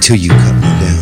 till you cut me down.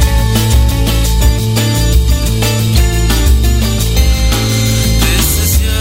This is your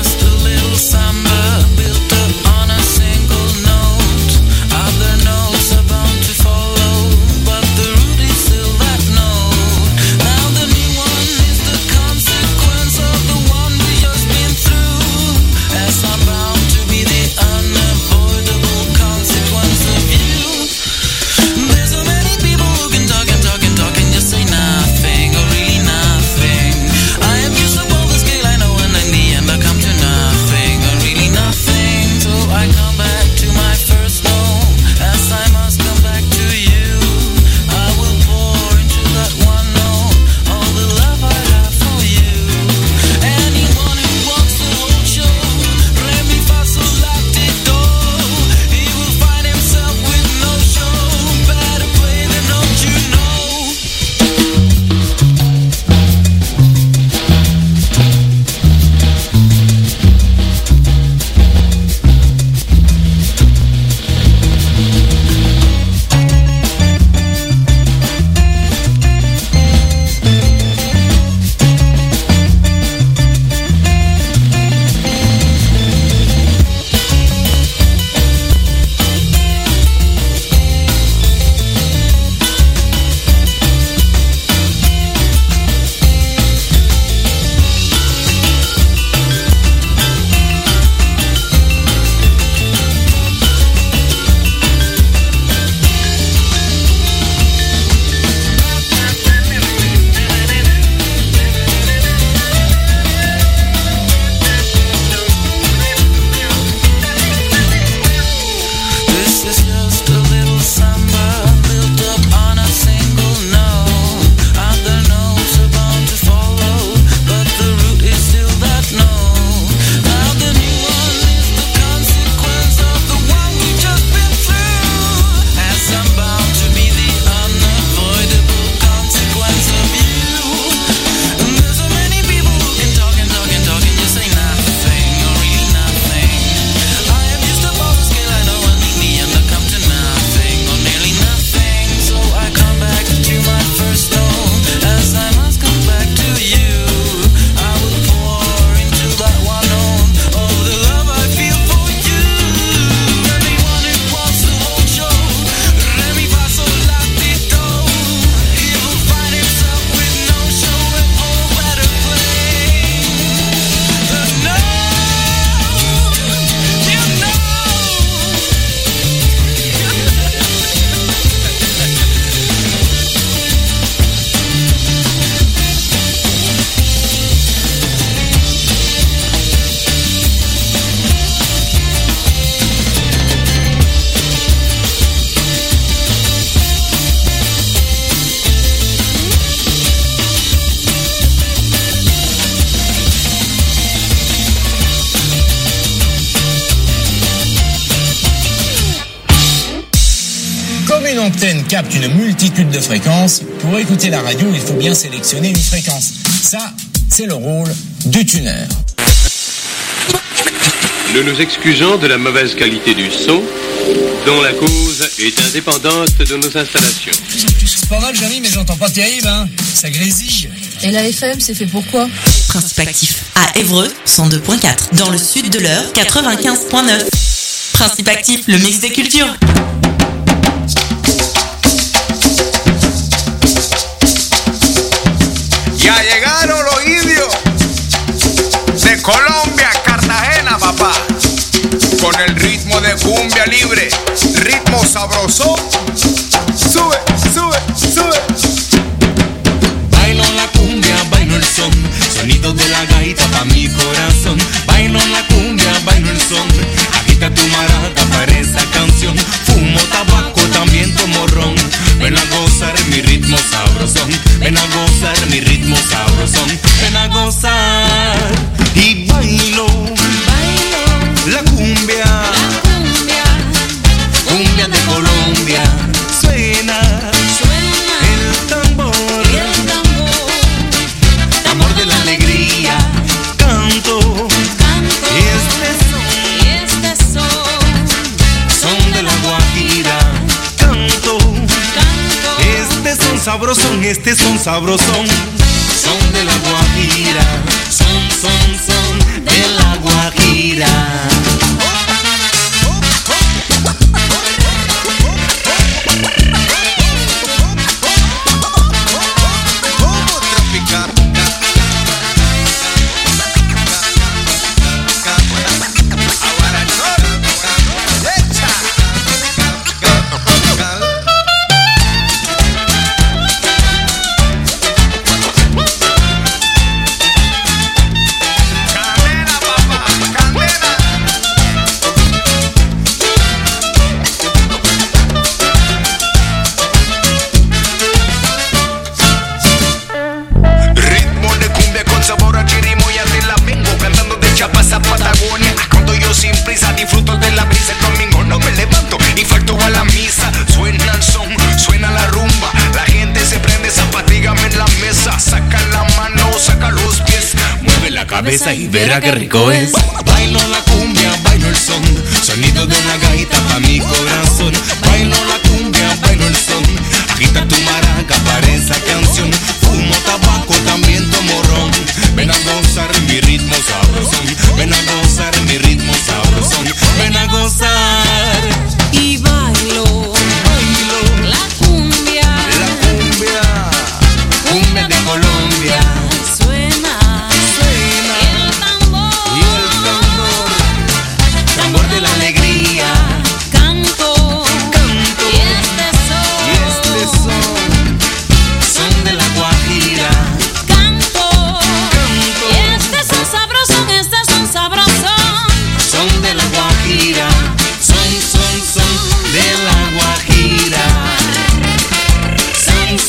une antenne capte une multitude de fréquences, pour écouter la radio, il faut bien sélectionner une fréquence. Ça, c'est le rôle du tuner. Nous nous excusons de la mauvaise qualité du son, dont la cause est indépendante de nos installations. C'est pas mal, Jérémy, mais j'entends pas terrible, hein. Ça grésille. Et la FM, c'est fait pour quoi? Principe actif à Évreux, 102.4. Dans le sud de l'Eure, 95.9. Principe actif, le mix des cultures. Ya llegaron los indios de Colombia, Cartagena, papá. Con el ritmo de cumbia libre, ritmo sabroso. Sube, sube, sube. Bailo la cumbia, bailo el son, sonido de la gaita pa' mi corazón. Bailo la cumbia, bailo el son, agita tu maraca para esa canción. Fumo tabaco, también tomo ron. Ven a gozar mi ritmo sabrosón, ven a gozar mi ritmo sabrosón. Ven a gozar y bailo, la cumbia, cumbia de Colombia. Suena el tambor, tambor de la alegría. Canto y este son de la Guajira. Canto, este son sabrosón, este son sabrosón. Son de la Guajira, son de la Guajira. Y verá qué rico es. Bailo la cumbia, bailo el son, sonido de la gaita pa' mi corazón. Bailo la cumbia, bailo el son, agita tu maraca para esa canción. Fumo tabaco, también tomo ron. Ven a gozar mi ritmo sabrosón, ven a gozar mi ritmo sabrosón. Ven a gozar y bailo la cumbia, cumbia de Colombia. De la alegría, canto, y este son de la Guajira, canto, y este son sabrosón, son de la Guajira, son de la Guajira, son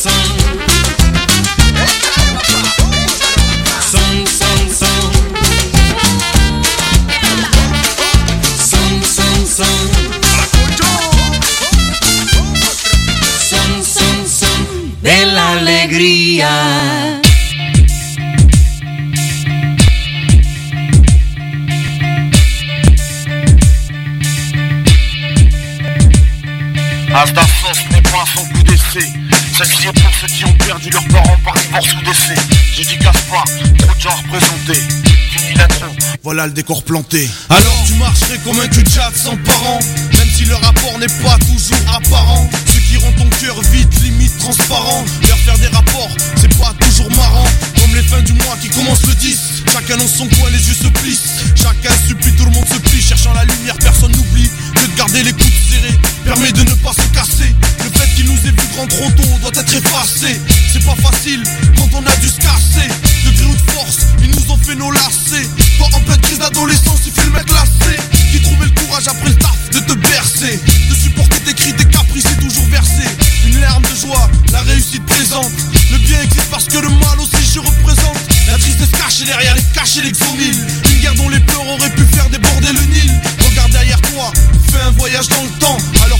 de la alegría. Asta sauce n'est pas son coup d'essai. Celle-ci est pour ceux qui ont perdu leurs parents par divorce ou décès. J'ai dit casse pas, trop de gens représentés. Fini l'intro, voilà le décor planté. Alors tu marcherais comme un cul de jatte sans parents, même si le rapport n'est pas toujours apparent. Ceux qui rendent ton cœur vite, limite transparent. Leur faire des rapports, c'est pas toujours marrant. Comme les fins du mois qui commencent le 10. Chacun dans son coin, les yeux se plissent. Chacun supplie, tout le monde se plie. Cherchant la lumière, personne n'oublie que de garder les coudes serrés permet de ne pas se casser. Le fait qu'il nous ait vu grand trop tôt doit être effacé. C'est pas facile quand on a dû se casser. De gré ou de force, ils nous ont fait nos lacets. Toi en pleine crise d'adolescence, il fait le mec lassé. Qui trouvait le courage après le taf de te bercer. De supporter tes cris, tes caprices et toujours verser une larme de joie, la réussite présente. Le bien existe parce que le mal aussi je représente. La tristesse cachée derrière les cachets l'exomile. Une guerre dont les pleurs auraient pu faire déborder le Nil. Regarde derrière toi, fais un voyage dans le temps. Alors frère,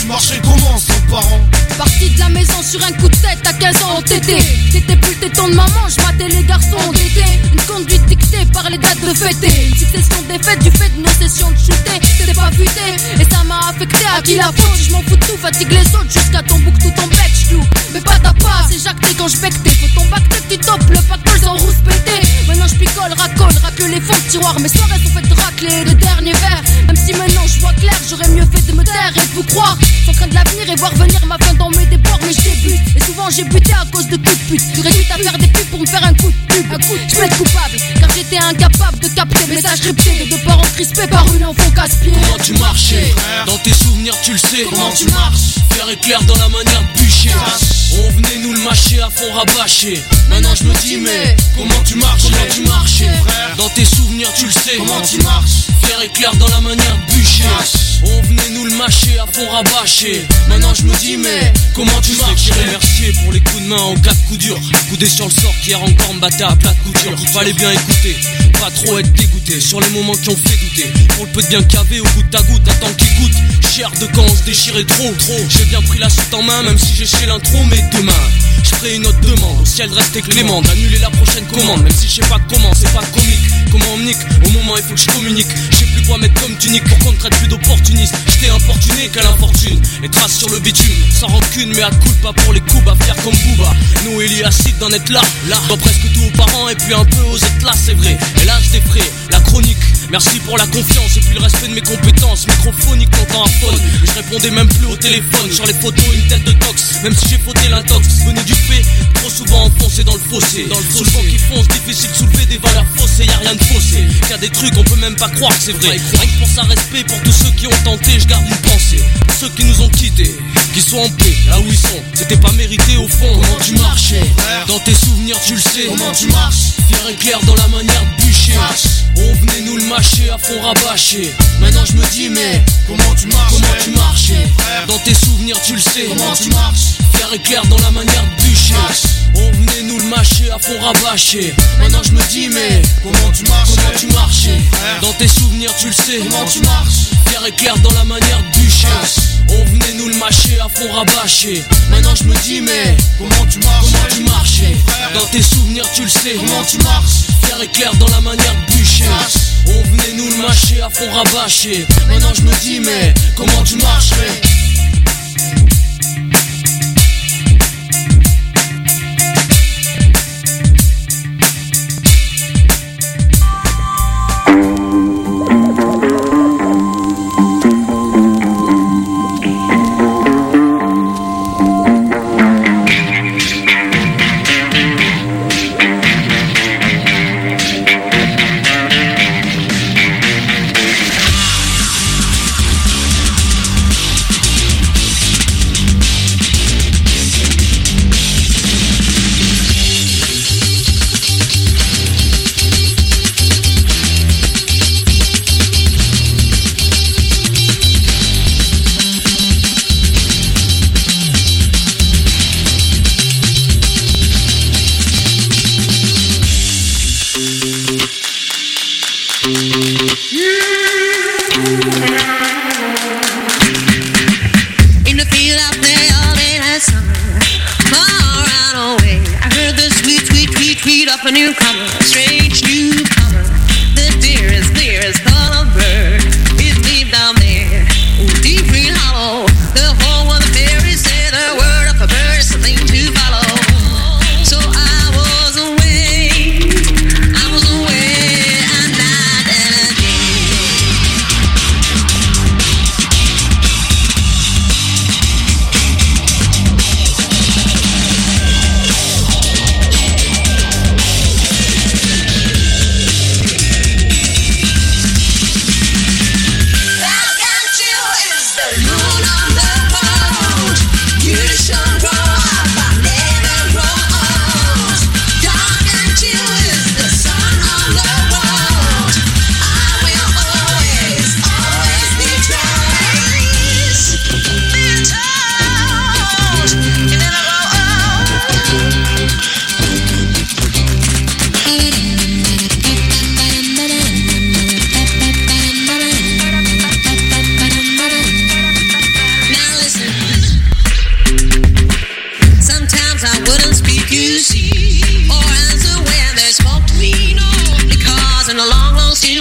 Tu marchais comment sans parents? Parti de la maison sur un coup de tête à 15 ans au TT. T'étais plus le téton de maman, je matais les garçons d'été. Une conduite dictée par les dates de fêter. Une succession de défaites du fait de nos sessions de shooter. T'étais pas futé et ça m'a affecté. À qui la faute? Je m'en fous de tout, fatigue les autres jusqu'à ton bouc, tout ton bec, j'cloue. Mais pas ta pas, c'est jacté quand j'bectais. Faut ton bac tu topes le pactole sans rousse pété. Maintenant j'picole, racle les fonds de tiroir. Mes soirées sont faites de racler les derniers verres. Même si maintenant je vois clair, j'aurais mieux fait de me taire et de vous croire. Sans craindre l'avenir et voir venir ma fin dans mes déboires. Mais j'débute et souvent j'ai buté à cause de toute pute. Tu réduis à faire des pubs pour me faire un coup de pub. Je plaide coupable car j'étais incapable de capter le message crypté de deux parents crispés par une enfant casse-pied. Comment tu marchais? Dans tes souvenirs tu le sais. Comment tu marches? Faire éclair dans la manière de bûcher. On venait nous le mâcher à fond rabâcher. Maintenant je me dis mais comment tu marches? Comment tu marchais? Dans tes souvenirs tu le sais. Comment tu marches? Faire éclair dans la manière de bûcher. On venait nous le mâcher à fond rabâcher. Maintenant je me dis mais comment tu marches? Je remercier pour les coups de main en cas de coup dur. Coudé sur le sort qui hier encore me battait à plat de couture. Fallait bien écouter, pas trop être dégoûté. Sur les moments qui ont fait douter. Pour le peu de bien cavé au goutte à goutte, attends qu'il coûte. Cher de quand on se déchirait trop. J'ai bien pris la suite en main même si j'ai chez l'intro. Mais demain je ferai une autre demande. Au ciel de rester clément, d'annuler la prochaine commande. Même si je sais pas comment, c'est pas comique. Comment on me nique, au moment il faut que je communique. Je sais plus quoi mettre comme tunique pour qu'on me traite plus d'opportuniste. J't'ai importuné qu'à l'infortune. Les traces sur le bitume, sans rancune mais à coup de pas pour les coups à faire comme Booba. Nous Eliacide d'en être là, dans presque tous aux parents et puis un peu aux autres là c'est vrai. Et là je défrais la chronique. Merci pour la confiance et puis le respect de mes compétences. Microphonique longtemps à faune. Je répondais même plus au téléphone. Sur les photos une tête de tox. Même si j'ai fauté l'intox. Venu du fait, trop souvent enfoncé dans le fossé. Sous le vent qui fonce, difficile de soulever des valeurs fausses. Y'a rien de faussé. Y'a des trucs on peut même pas croire que c'est vrai. Rien que pour ça respect pour tous ceux qui ont tenté. Je garde une pensée pour ceux qui nous ont quittés. Qui sont en paix là où ils sont. C'était pas mérité au fond. Comment tu marchais? Dans tes souvenirs tu le sais. Comment tu marches? Fier et clair dans la manière de bûcher. On venait nous le mâcher à fond rabâcher. Maintenant je me dis mais comment tu marches? Comment tu marchais? Dans tes souvenirs tu le sais. Comment tu marches? Fier et clair dans la manière de bûcher. On venait nous le mâcher à fond rabâcher. Maintenant je me dis mais comment tu marches? Comment tu marchais? Dans tes souvenirs tu le sais. Comment tu marches? Fier et clair dans la manière de bûcher. On venait nous le mâcher à fond rabâcher. Maintenant je me dis mais comment tu marches? Comment tu marchais? Dans tes souvenirs tu le sais. Comment tu marches? Fier et clair dans la manière de bûcher. On venait nous le mâcher à fond rabâcher. Maintenant je me dis mais comment tu marcherais?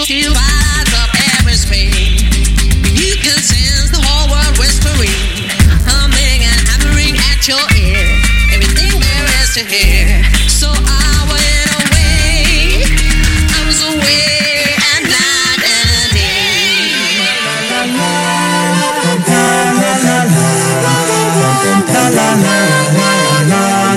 She rides up every spring. You can sense the whole world whispering, humming and hammering at your ear. Everything there is to hear. So I went away. I was away at night and day. La la la la la la la.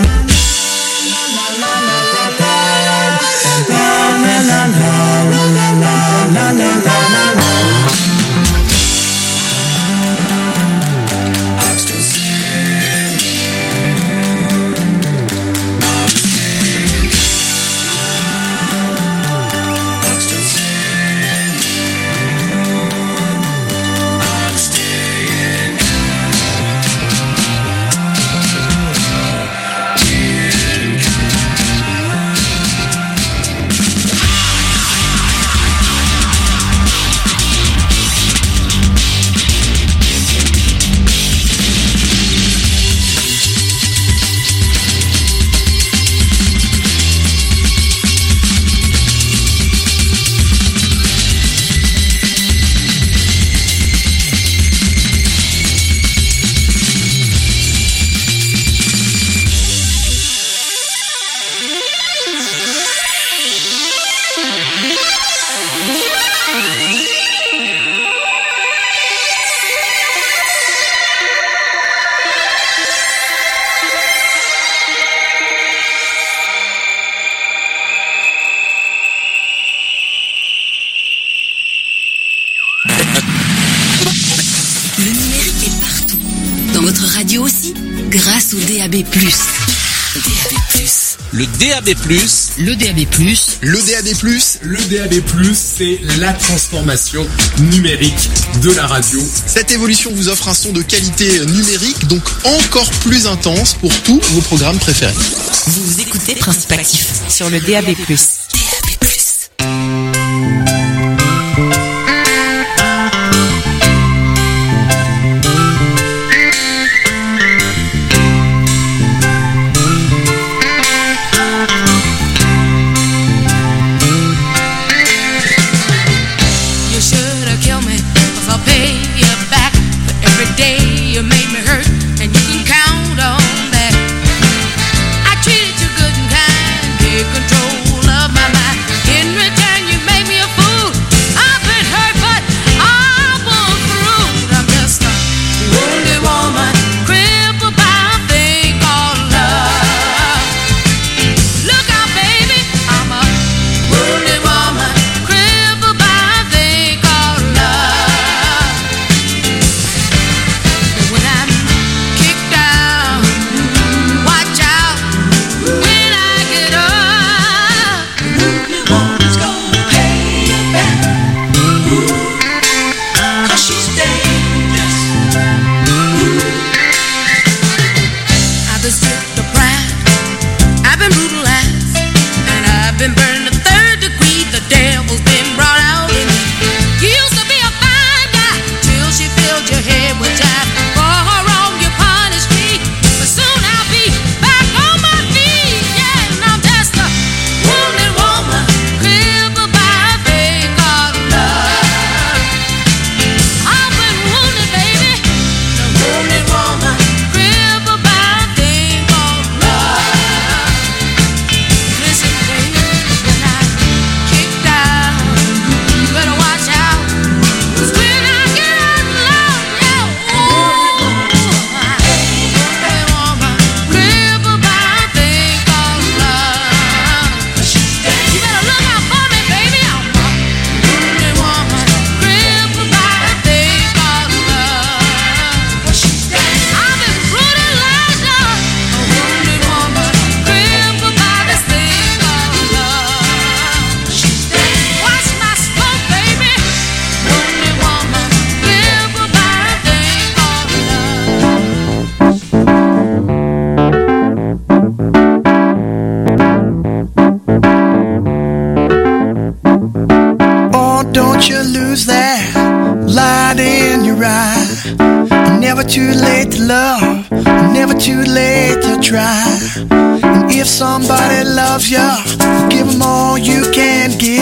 Grâce au DAB+. Le DAB+, le DAB+, le DAB+, le DAB+, c'est la transformation numérique de la radio. Cette évolution vous offre un son de qualité numérique, donc encore plus intense pour tous vos programmes préférés. Vous écoutez Principe Actif sur le DAB+. Control of my mind. In return, you make me a fool. I've been hurt, but I won't prove. I'm just a wounded woman, crippled by a thing called love. Look out, baby, I'm a wounded woman, crippled by a thing called love. When I'm kicked down, watch out when I get up. I've been stripped of pride, I've been brutalized, and I've been burned to third degree. The devil's been brought out in me. You used to be a fine guy till she filled your head with jive. For her wrong you punished me, but soon I'll be back on my feet. Yeah, and I'm just a wounded woman, crippled by a thing called love. I've been wounded, baby, a wounded woman, crippled by a thing called love. Listen, baby, when I kick down, you better watch out, 'cause when I get out loud, yeah, ooh, I ain't wounded woman, crippled by a thing called love. You better look out for me, baby, I'm a wounded woman, crippled by a thing called love. I've been brutalized, a wounded woman, crippled by this thing called love. Watch my smoke, baby, wounded woman, crippled by a thing called Oh, don't you lose that light in your eye. Never too late to love, never too late to try. And if somebody loves you, give them all you can give.